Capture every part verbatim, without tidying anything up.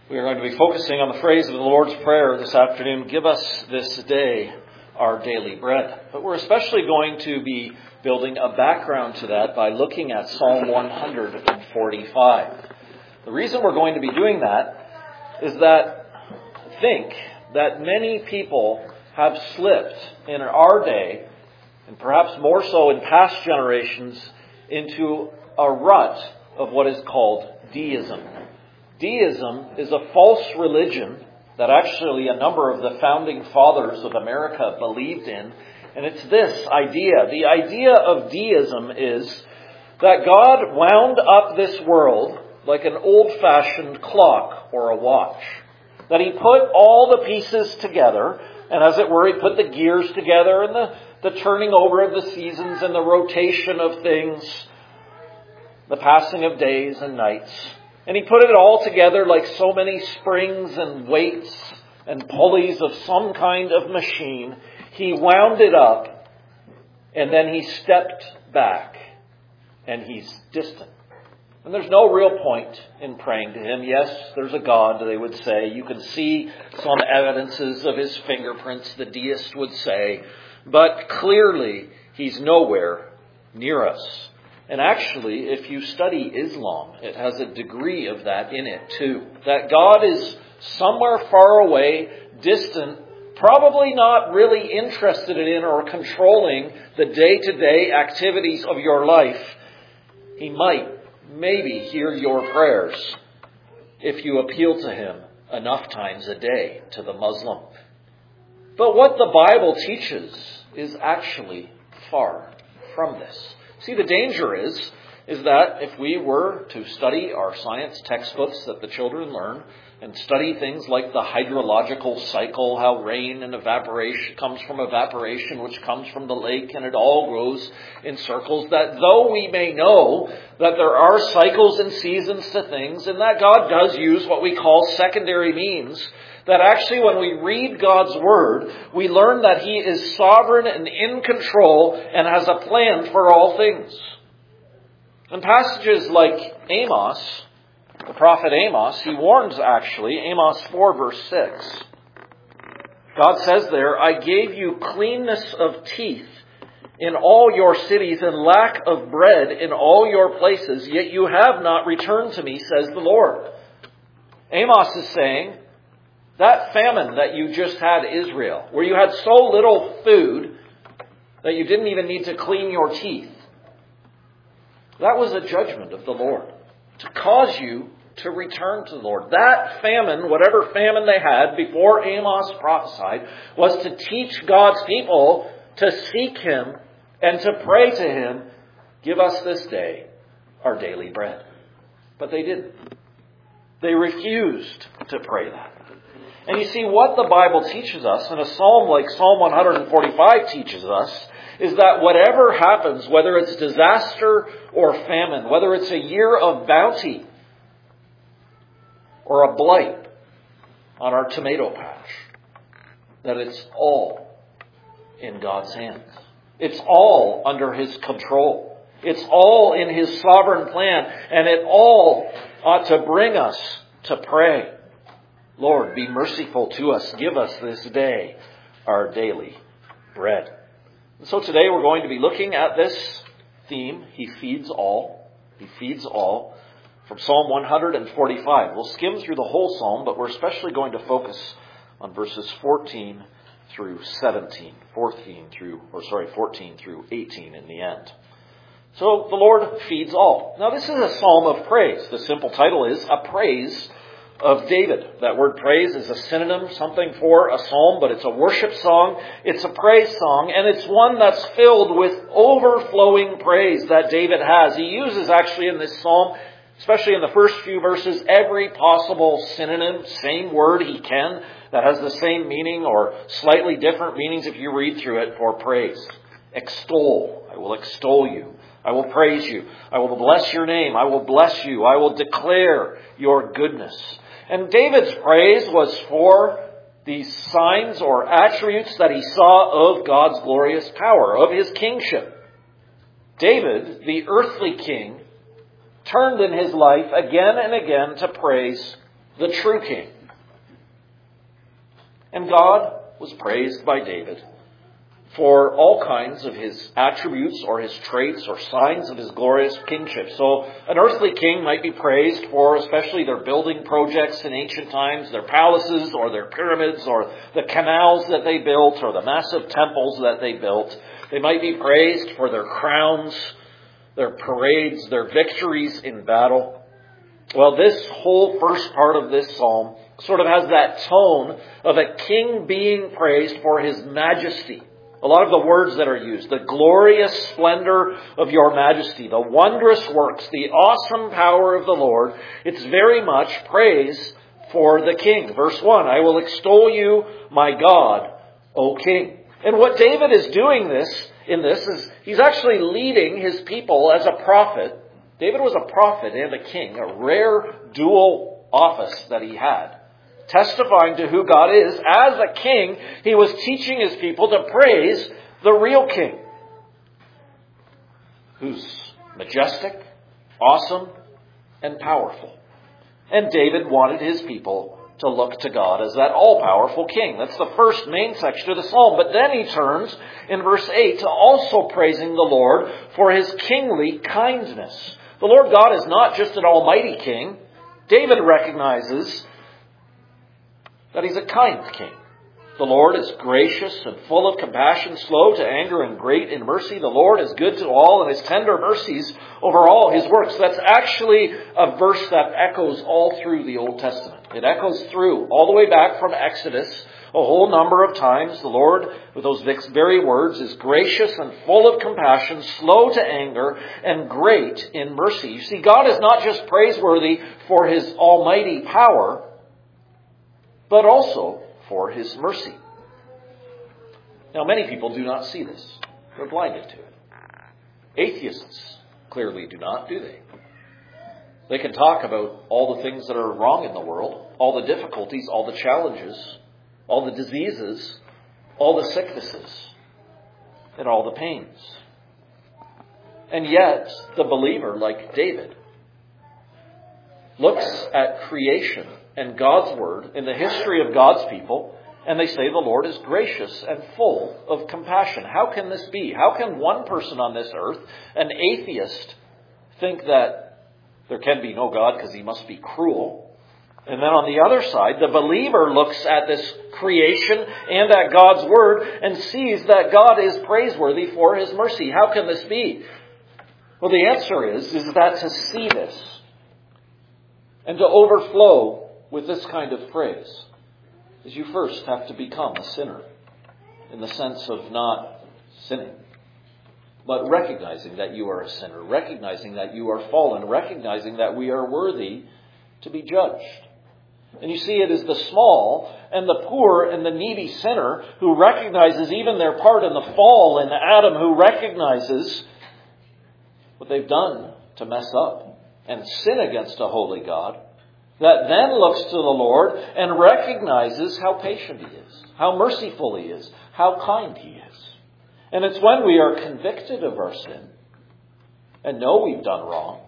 We are going to be focusing on the phrase of the Lord's Prayer this afternoon, give us this day our daily bread. But we're especially going to be building a background to that by looking at Psalm one forty-five. The reason we're going to be doing that is that I think that many people have slipped in our day, and perhaps more so in past generations, into a rut of what is called deism. Deism is a false religion that actually a number of the founding fathers of America believed in. And it's this idea. The idea of deism is that God wound up this world like an old-fashioned clock or a watch. That He put all the pieces together, and as it were, He put the gears together and the, the turning over of the seasons and the rotation of things, the passing of days and nights. And He put it all together like so many springs and weights and pulleys of some kind of machine. He wound it up, and then He stepped back, and He's distant. And there's no real point in praying to Him. Yes, there's a God, they would say. You can see some evidences of His fingerprints, the deist would say. But clearly, He's nowhere near us. And actually, if you study Islam, it has a degree of that in it too. That God is somewhere far away, distant, probably not really interested in or controlling the day-to-day activities of your life. He might maybe hear your prayers if you appeal to Him enough times a day, to the Muslim. But what the Bible teaches is actually far from this. See, the danger is, is that if we were to study our science textbooks that the children learn and study things like the hydrological cycle, how rain and evaporation comes from evaporation, which comes from the lake, and it all goes in circles, that though we may know that there are cycles and seasons to things, and that God does use what we call secondary means, that actually when we read God's Word, we learn that He is sovereign and in control and has a plan for all things. In passages like Amos, the prophet Amos, he warns actually, Amos four verse six. God says there, I gave you cleanness of teeth in all your cities and lack of bread in all your places, yet you have not returned to me, says the Lord. Amos is saying, that famine that you just had, Israel, where you had so little food that you didn't even need to clean your teeth, that was a judgment of the Lord to cause you to return to the Lord. That famine, whatever famine they had before Amos prophesied, was to teach God's people to seek Him and to pray to Him, give us this day our daily bread. But they didn't. They refused to pray that. And you see, what the Bible teaches us, and a psalm like Psalm one forty-five teaches us, is that whatever happens, whether it's disaster or famine, whether it's a year of bounty or a blight on our tomato patch, that it's all in God's hands. It's all under His control. It's all in His sovereign plan, and it all ought to bring us to pray. Lord, be merciful to us. Give us this day our daily bread. And so today we're going to be looking at this theme, He feeds all. He feeds all. From Psalm one forty-five. We'll skim through the whole psalm, but we're especially going to focus on verses fourteen through seventeen. fourteen through, or sorry, fourteen through eighteen in the end. So the Lord feeds all. Now this is a psalm of praise. The simple title is A Praise of David. That word praise is a synonym, something for a psalm, but it's a worship song. It's a praise song, and it's one that's filled with overflowing praise that David has. He uses actually in this psalm, especially in the first few verses, every possible synonym, same word he can, that has the same meaning or slightly different meanings if you read through it, for praise. Extol. I will extol you. I will praise you. I will bless your name. I will bless you. I will declare your goodness. And David's praise was for these signs or attributes that he saw of God's glorious power, of His kingship. David, the earthly king, turned in his life again and again to praise the true king. And God was praised by David for all kinds of his attributes or his traits or signs of his glorious kingship. So an earthly king might be praised for especially their building projects in ancient times, their palaces or their pyramids or the canals that they built or the massive temples that they built. They might be praised for their crowns, their parades, their victories in battle. Well, this whole first part of this psalm sort of has that tone of a king being praised for his majesty. A lot of the words that are used, the glorious splendor of your majesty, the wondrous works, the awesome power of the Lord, it's very much praise for the king. Verse one, I will extol you, my God, O king. And what David is doing this in this is he's actually leading his people as a prophet. David was a prophet and a king, a rare dual office that he had. Testifying to who God is. As a king, he was teaching his people to praise the real king, who's majestic, awesome, and powerful. And David wanted his people to look to God as that all-powerful king. That's the first main section of the psalm. But then he turns in verse eight to also praising the Lord for his kingly kindness. The Lord God is not just an almighty king. David recognizes that he's a kind king. The Lord is gracious and full of compassion, slow to anger and great in mercy. The Lord is good to all, and his tender mercies over all his works. That's actually a verse that echoes all through the Old Testament. It echoes through all the way back from Exodus a whole number of times. The Lord, with those very words, is gracious and full of compassion, slow to anger, and great in mercy. You see, God is not just praiseworthy for his almighty power, but also for his mercy. Now, many people do not see this. They're blinded to it. Atheists clearly do not, do they? They can talk about all the things that are wrong in the world, all the difficulties, all the challenges, all the diseases, all the sicknesses, and all the pains. And yet, the believer, like David, looks at creation and God's word in the history of God's people, and they say the Lord is gracious and full of compassion. How can this be? How can one person on this earth, an atheist, think that there can be no God because he must be cruel? And then on the other side, the believer looks at this creation and at God's word and sees that God is praiseworthy for his mercy. How can this be? Well, the answer is, is that to see this and to overflow with this kind of praise is you first have to become a sinner, in the sense of not sinning, but recognizing that you are a sinner, recognizing that you are fallen, recognizing that we are worthy to be judged. And you see, it is the small and the poor and the needy sinner who recognizes even their part in the fall in Adam, who recognizes what they've done to mess up and sin against a holy God, that then looks to the Lord and recognizes how patient he is, how merciful he is, how kind he is. And it's when we are convicted of our sin and know we've done wrong,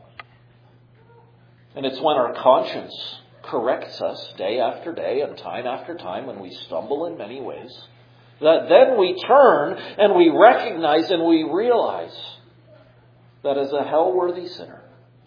and it's when our conscience corrects us day after day and time after time when we stumble in many ways, that then we turn and we recognize and we realize that as a hell-worthy sinner,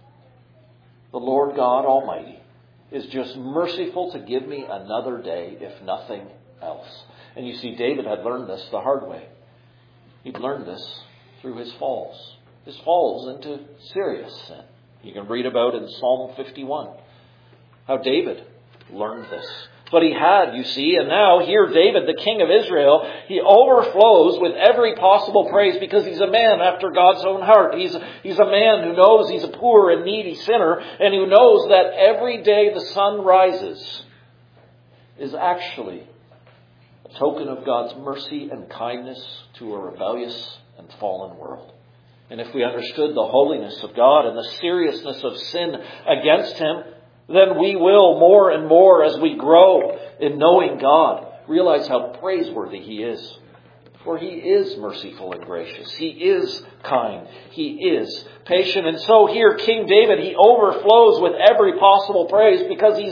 the Lord God Almighty is just merciful to give me another day, if nothing else. And you see, David had learned this the hard way. He'd learned this through his falls. His falls into serious sin. You can read about in Psalm fifty-one how David learned this. But he had, you see, and now here David, the king of Israel, he overflows with every possible praise because he's a man after God's own heart. He's, he's a man who knows he's a poor and needy sinner, and who knows that every day the sun rises is actually a token of God's mercy and kindness to a rebellious and fallen world. And if we understood the holiness of God and the seriousness of sin against him, then we will more and more as we grow in knowing God realize how praiseworthy he is. For he is merciful and gracious. He is kind. He is patient. And so here King David, he overflows with every possible praise because he's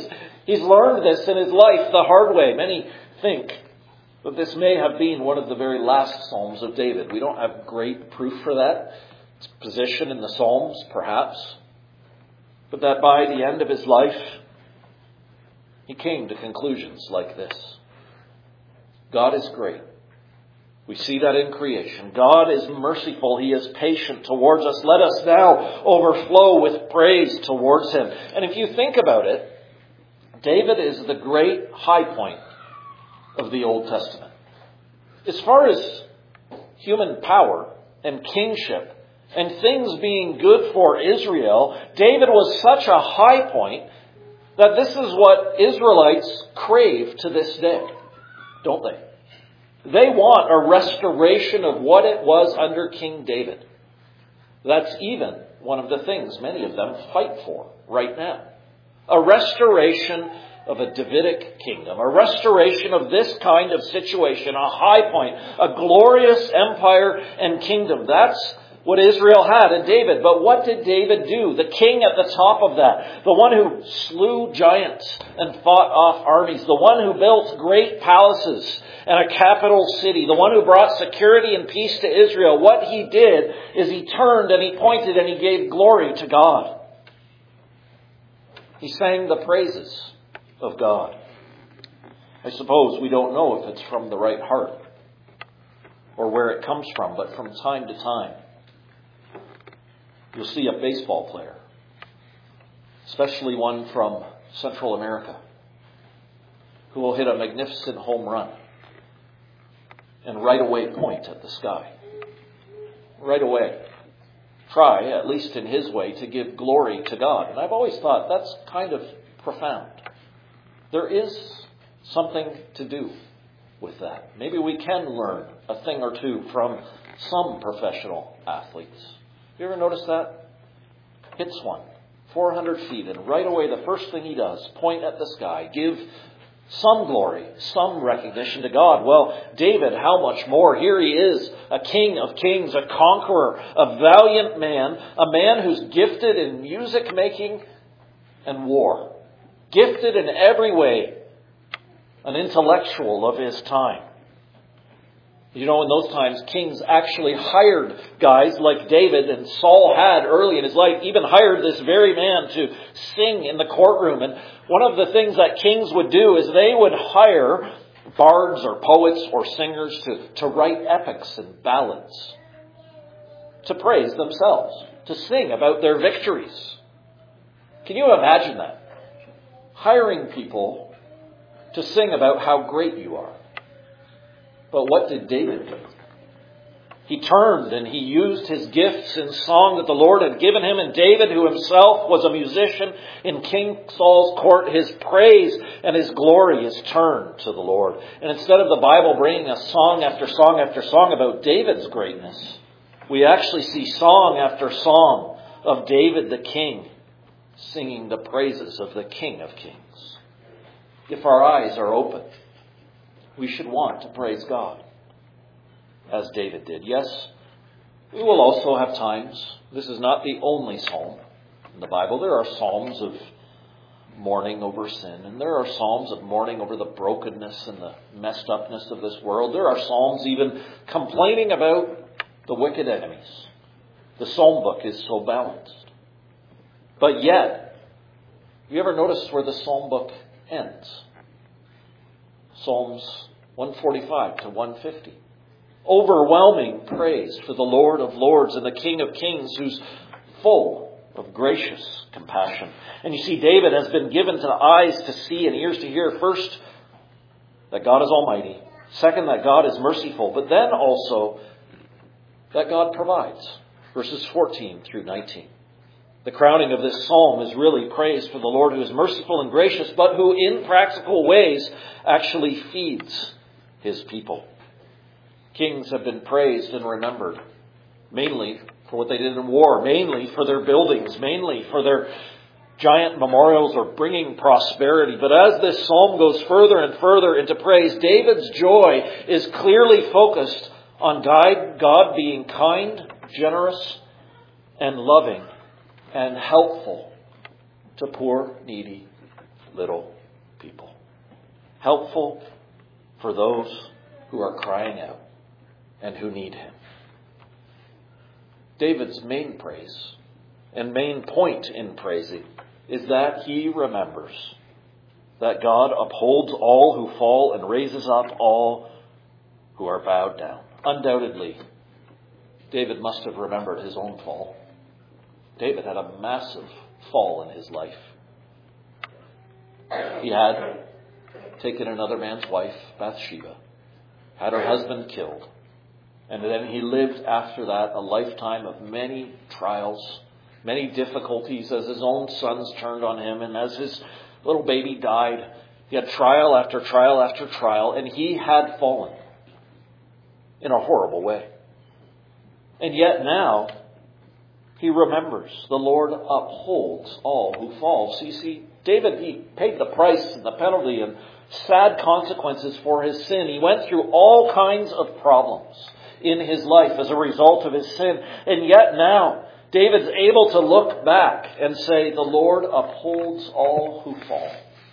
He's learned this in his life the hard way. Many think that this may have been one of the very last Psalms of David. We don't have great proof for that. Its position in the Psalms, perhaps. But that by the end of his life, he came to conclusions like this. God is great. We see that in creation. God is merciful. He is patient towards us. Let us now overflow with praise towards him. And if you think about it, David is the great high point of the Old Testament. As far as human power and kingship and things being good for Israel, David was such a high point that this is what Israelites crave to this day, don't they? They want a restoration of what it was under King David. That's even one of the things many of them fight for right now. A restoration of a Davidic kingdom. A restoration of this kind of situation. A high point. A glorious empire and kingdom. That's what Israel had in David. But what did David do? The king at the top of that. The one who slew giants and fought off armies. The one who built great palaces and a capital city. The one who brought security and peace to Israel. What he did is he turned and he pointed and he gave glory to God. He sang the praises of God. I suppose we don't know if it's from the right heart or where it comes from, but from time to time, you'll see a baseball player, especially one from Central America, who will hit a magnificent home run and right away point at the sky. Right away. Try, at least in his way, to give glory to God. And I've always thought that's kind of profound. There is something to do with that. Maybe we can learn a thing or two from some professional athletes. You ever notice that? Hits one, four hundred feet, and right away the first thing he does, point at the sky, give some glory, some recognition to God. Well, David, how much more? Here he is, a king of kings, a conqueror, a valiant man, a man who's gifted in music making and war. Gifted in every way, an intellectual of his time. You know, in those times, kings actually hired guys like David, and Saul had early in his life even hired this very man to sing in the courtroom. And one of the things that kings would do is they would hire bards or poets or singers to, to write epics and ballads, to praise themselves, to sing about their victories. Can you imagine that? Hiring people to sing about how great you are. But what did David do? He turned and he used his gifts in song that the Lord had given him. And David, who himself was a musician in King Saul's court, his praise and his glory is turned to the Lord. And instead of the Bible bringing us song after song after song about David's greatness, we actually see song after song of David the king singing the praises of the King of Kings. If our eyes are open, we should want to praise God as David did. Yes, we will also have times, this is not the only psalm in the Bible. There are psalms of mourning over sin, and there are psalms of mourning over the brokenness and the messed upness of this world. There are psalms even complaining about the wicked enemies. The psalm book is so balanced. But yet, have you ever noticed where the psalm book ends? Psalms one forty-five to one fifty. Overwhelming praise for the Lord of Lords and the King of Kings, who's full of gracious compassion. And you see, David has been given to the eyes to see and ears to hear. First, that God is almighty. Second, that God is merciful. But then also, that God provides. Verses fourteen through nineteen. The crowning of this psalm is really praise for the Lord, who is merciful and gracious, but who in practical ways actually feeds his people. Kings have been praised and remembered, mainly for what they did in war, mainly for their buildings, mainly for their giant memorials or bringing prosperity. But as this psalm goes further and further into praise, David's joy is clearly focused on God being kind, generous, and loving and helpful to poor, needy, little people. Helpful for those who are crying out and who need him. David's main praise and main point in praising is that he remembers that God upholds all who fall and raises up all who are bowed down. Undoubtedly, David must have remembered his own fall. David had a massive fall in his life. He had taken another man's wife, Bathsheba, had her husband killed, and then he lived after that a lifetime of many trials, many difficulties as his own sons turned on him, and as his little baby died. He had trial after trial after trial, and he had fallen in a horrible way. And yet now, he remembers the Lord upholds all who fall. So you see, David, he paid the price and the penalty and sad consequences for his sin. He went through all kinds of problems in his life as a result of his sin. And yet now, David's able to look back and say, the Lord upholds all who fall.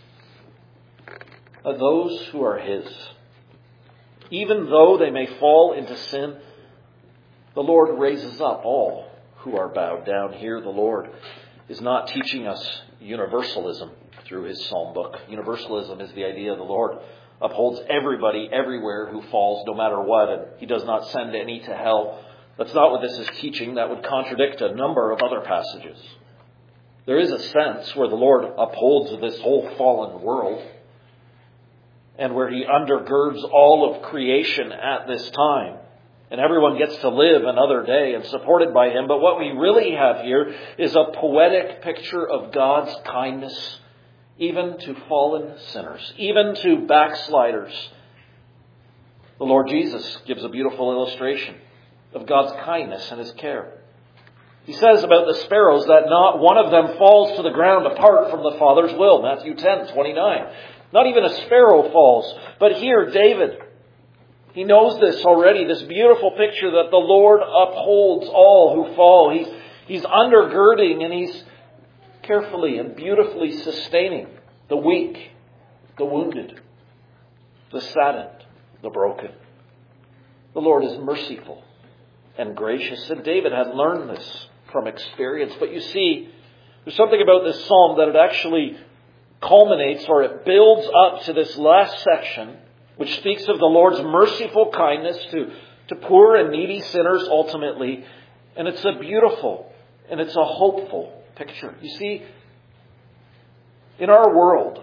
Those who are his. Even though they may fall into sin, the Lord raises up all who are bowed down. Here the Lord is not teaching us universalism through his psalm book. Universalism is the idea the Lord upholds everybody everywhere who falls no matter what, and he does not send any to hell. That's not what this is teaching. That would contradict a number of other passages. There is a sense where the Lord upholds this whole fallen world and where he undergirds all of creation at this time. And everyone gets to live another day and supported by him. But what we really have here is a poetic picture of God's kindness, even to fallen sinners, even to backsliders. The Lord Jesus gives a beautiful illustration of God's kindness and his care. He says about the sparrows that not one of them falls to the ground apart from the Father's will. Matthew ten twenty-nine. Not even a sparrow falls. But here, David, he knows this already, this beautiful picture that the Lord upholds all who fall. He's, he's undergirding and he's carefully and beautifully sustaining the weak, the wounded, the saddened, the broken. The Lord is merciful and gracious. And David had learned this from experience. But you see, there's something about this psalm that it actually culminates, or it builds up to this last section, which speaks of the Lord's merciful kindness to, to poor and needy sinners ultimately. And it's a beautiful and it's a hopeful picture. You see, in our world,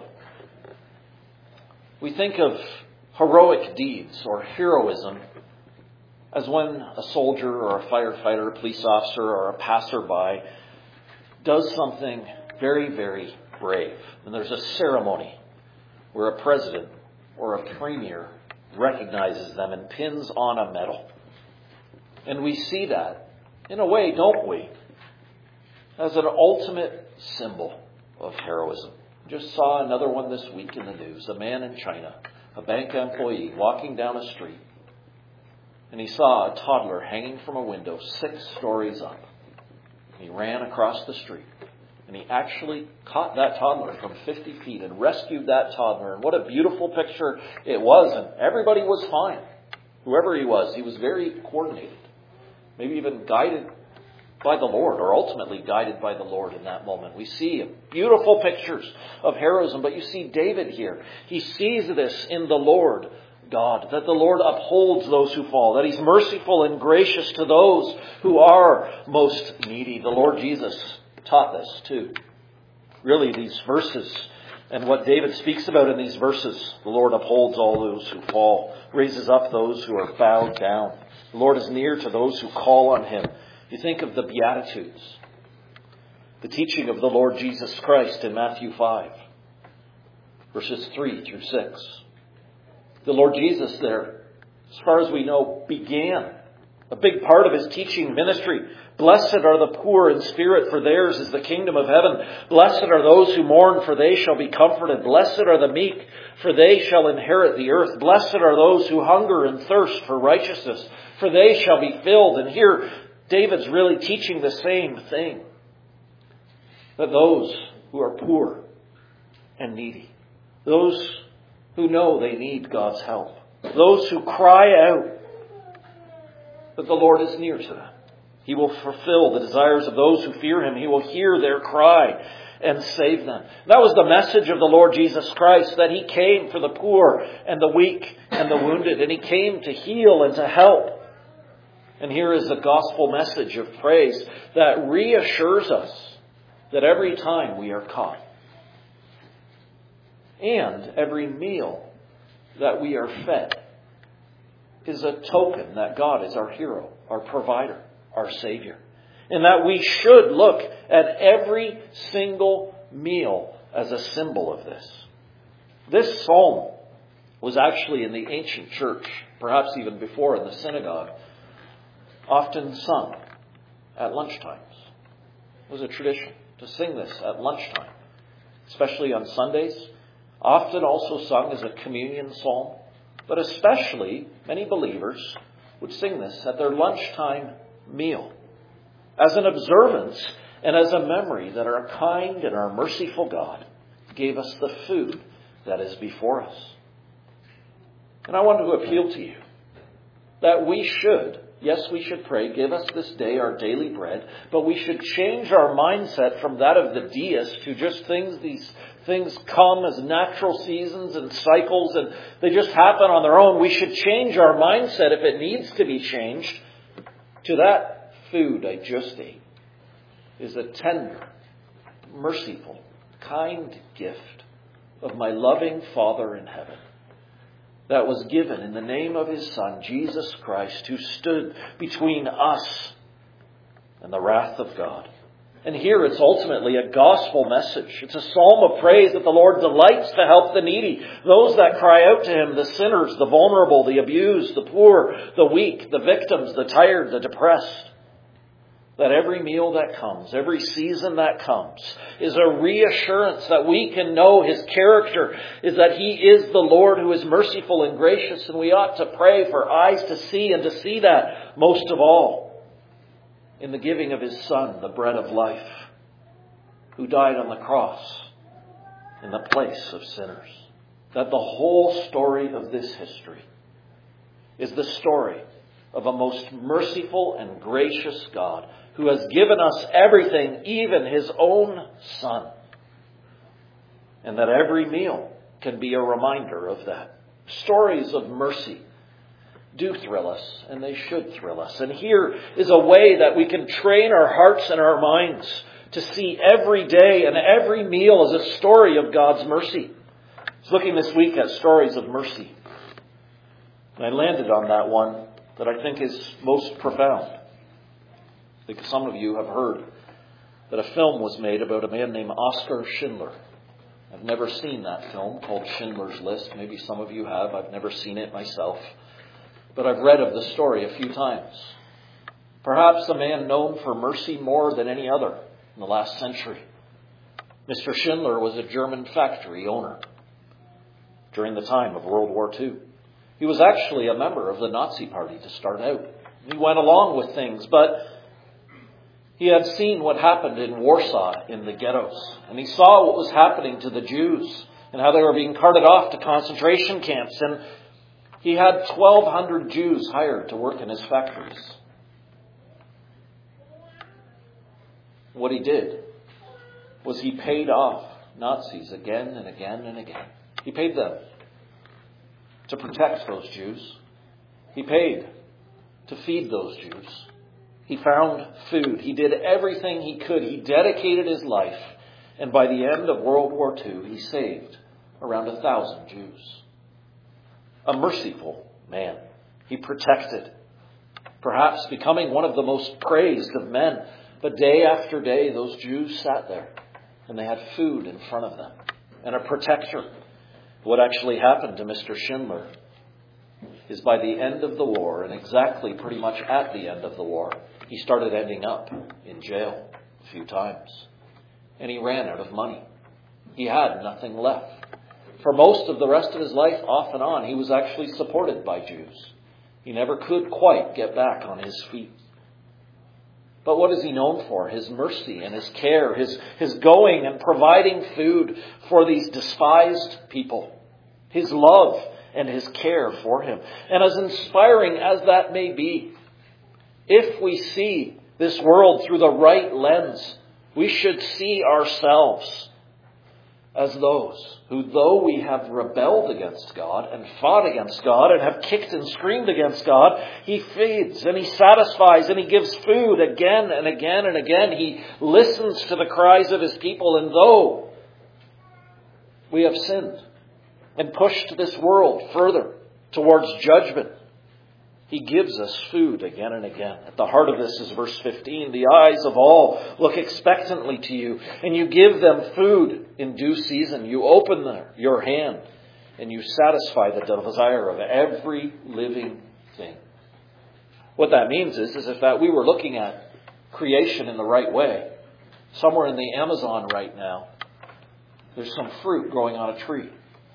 we think of heroic deeds or heroism as when a soldier or a firefighter, a police officer or a passerby does something very, very brave. And there's a ceremony where a president or a premier recognizes them and pins on a medal. And we see that, in a way, don't we, as an ultimate symbol of heroism. Just saw another one this week in the news. A man in China, a bank employee, walking down a street. And he saw a toddler hanging from a window six stories up. He ran across the street. And he actually caught that toddler from fifty feet and rescued that toddler. And what a beautiful picture it was. And everybody was fine. Whoever he was, he was very coordinated. Maybe even guided by the Lord, or ultimately guided by the Lord in that moment. We see beautiful pictures of heroism. But you see David here. He sees this in the Lord God, that the Lord upholds those who fall, that he's merciful and gracious to those who are most needy. The Lord Jesus taught this too. Really, these verses and what David speaks about in these verses, the Lord upholds all those who fall, raises up those who are bowed down. The Lord is near to those who call on him. You think of the Beatitudes, the teaching of the Lord Jesus Christ in Matthew five, verses three through six. The Lord Jesus there, as far as we know, began a big part of his teaching ministry. Blessed are the poor in spirit, for theirs is the kingdom of heaven. Blessed are those who mourn, for they shall be comforted. Blessed are the meek, for they shall inherit the earth. Blessed are those who hunger and thirst for righteousness, for they shall be filled. And here, David's really teaching the same thing. That those who are poor and needy, Those who know they need God's help. Those who cry out that the Lord is near to them. He will fulfill the desires of those who fear Him. He will hear their cry and save them. That was the message of the Lord Jesus Christ, that He came for the poor and the weak and the wounded, and He came to heal and to help. And here is the gospel message of praise that reassures us that every time we are caught, and every meal that we are fed, is a token that God is our hero, our provider, our Savior. And that we should look at every single meal as a symbol of this. This psalm was actually in the ancient church, perhaps even before in the synagogue, often sung at lunchtimes. It was a tradition to sing this at lunchtime, especially on Sundays. Often also sung as a communion psalm, but especially many believers would sing this at their lunchtime meal as an observance and as a memory that our kind and our merciful God gave us the food that is before us. And I want to appeal to you that we should, yes, we should pray, give us this day our daily bread, but we should change our mindset from that of the deist, who just things, these things come as natural seasons and cycles and they just happen on their own. We should change our mindset, if it needs to be changed, to that food I just ate is a tender, merciful, kind gift of my loving Father in heaven, that was given in the name of His Son, Jesus Christ, who stood between us and the wrath of God. And here it's ultimately a gospel message. It's a psalm of praise that the Lord delights to help the needy, those that cry out to Him, the sinners, the vulnerable, the abused, the poor, the weak, the victims, the tired, the depressed. That every meal that comes, every season that comes, is a reassurance that we can know His character, is that He is the Lord who is merciful and gracious, and we ought to pray for eyes to see, and to see that most of all in the giving of His Son, the bread of life, who died on the cross in the place of sinners. That the whole story of this history is the story of a most merciful and gracious God who has given us everything, even His own Son. And that every meal can be a reminder of that. Stories of mercy do thrill us, and they should thrill us. And here is a way that we can train our hearts and our minds to see every day and every meal as a story of God's mercy. I was looking this week at stories of mercy, and I landed on that one that I think is most profound. I think some of you have heard that a film was made about a man named Oskar Schindler. I've never seen that film, called Schindler's List. Maybe some of you have. I've never seen it myself. But I've read of the story a few times. Perhaps a man known for mercy more than any other in the last century. Mister Schindler was a German factory owner during the time of World War Two. He was actually a member of the Nazi Party to start out. He went along with things, but he had seen what happened in Warsaw in the ghettos. And he saw what was happening to the Jews and how they were being carted off to concentration camps. And he had twelve hundred Jews hired to work in his factories. What he did was he paid off Nazis again and again and again. He paid them to protect those Jews. He paid to feed those Jews. He found food. He did everything he could. He dedicated his life. And by the end of World War Two, he saved around a thousand Jews. A merciful man. He protected, perhaps becoming one of the most praised of men. But day after day, those Jews sat there and they had food in front of them and a protector. What actually happened to Mister Schindler is by the end of the war, and exactly pretty much at the end of the war, he started ending up in jail a few times. And he ran out of money. He had nothing left. For most of the rest of his life, off and on, he was actually supported by Jews. He never could quite get back on his feet. But what is he known for? His mercy and his care, his, his going and providing food for these despised people, his love and his care for him. And as inspiring as that may be, if we see this world through the right lens, we should see ourselves as those who, though we have rebelled against God and fought against God and have kicked and screamed against God, he feeds and he satisfies and he gives food again and again and again. He listens to the cries of his people. And though we have sinned and pushed this world further towards judgment, he gives us food again and again. At the heart of this is verse fifteen. The eyes of all look expectantly to you, and you give them food in due season. You open their, your hand, and you satisfy the desire of every living thing. What that means is, is if that we were looking at creation in the right way, somewhere in the Amazon right now, there's some fruit growing on a tree.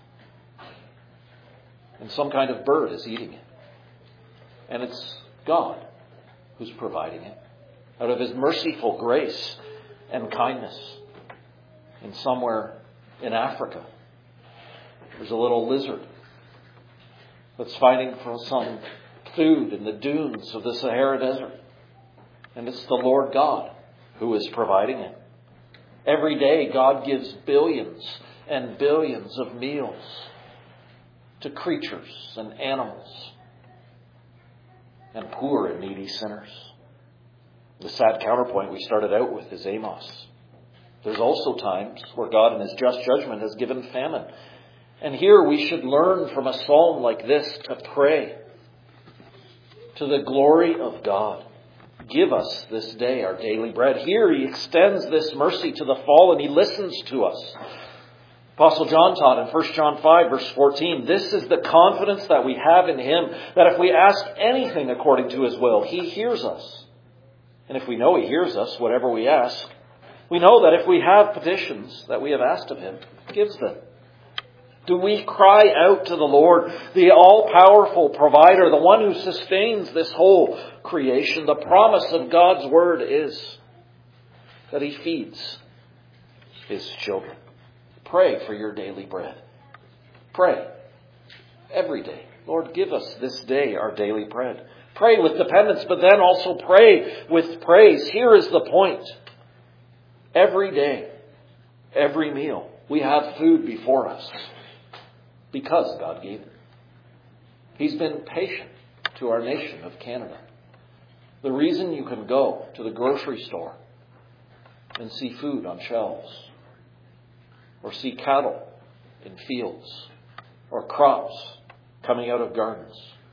And some kind of bird is eating it. And it's God who's providing it out of his merciful grace and kindness. And somewhere in Africa, there's a little lizard that's fighting for some food in the dunes of the Sahara Desert. And it's the Lord God who is providing it. Every day, God gives billions and billions of meals to creatures and animals and poor and needy sinners. The sad counterpoint we started out with is Amos. There's also times where God in his just judgment has given famine. And here we should learn from a psalm like this to pray to the glory of God. Give us this day our daily bread. Here he extends this mercy to the fallen. He listens to us. Apostle John taught in First John five, verse fourteen, this is the confidence that we have in him, that if we ask anything according to his will, he hears us. And if we know he hears us, whatever we ask, we know that if we have petitions that we have asked of him, he gives them. Do we cry out to the Lord, the all-powerful provider, the one who sustains this whole creation? The promise of God's word is that he feeds his children. Pray for your daily bread. Pray every day. Lord, give us this day our daily bread. Pray with dependence, but then also pray with praise. Here is the point. Every day, every meal, we have food before us because God gave it. He's been patient to our nation of Canada. The reason you can go to the grocery store and see food on shelves, or see cattle in fields, or crops coming out of gardens,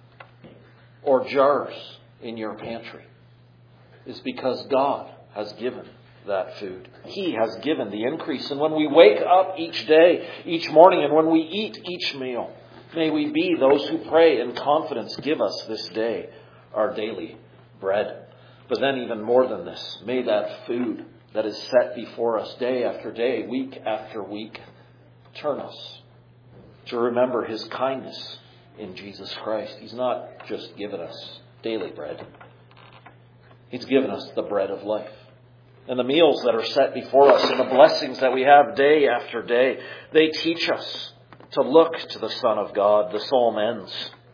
or jars in your pantry, is because God has given that food. He has given the increase. And when we wake up each day, each morning, and when we eat each meal, may we be those who pray in confidence, give us this day our daily bread. But then even more than this, may that food that is set before us day after day, week after week, turn us to remember his kindness in Jesus Christ. He's not just given us daily bread. He's given us the bread of life. And the meals that are set before us and the blessings that we have day after day, they teach us to look to the Son of God. The psalm ends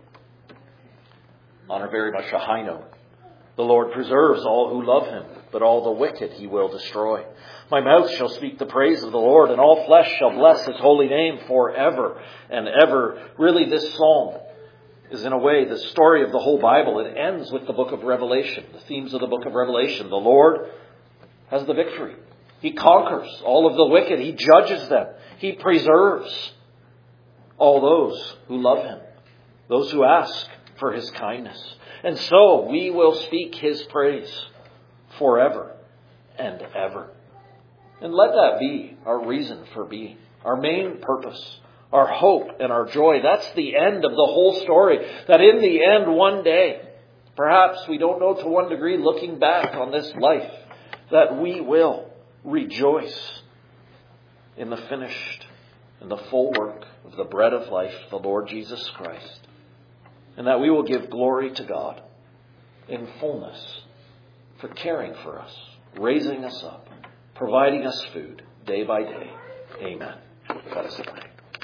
on a very much a high note. The Lord preserves all who love him, but all the wicked he will destroy. My mouth shall speak the praise of the Lord, and all flesh shall bless his holy name forever and ever. Really, this psalm is in a way the story of the whole Bible. It ends with the book of Revelation, the themes of the book of Revelation. The Lord has the victory. He conquers all of the wicked. He judges them. He preserves all those who love him, those who ask for his kindness. And so we will speak his praise forever and ever. And let that be our reason for being, our main purpose, our hope and our joy. That's the end of the whole story. That in the end, one day, perhaps we don't know to one degree, looking back on this life, that we will rejoice in the finished and the full work of the bread of life, the Lord Jesus Christ. And that we will give glory to God in fullness for caring for us, raising us up, providing us food day by day. Amen. Let us pray.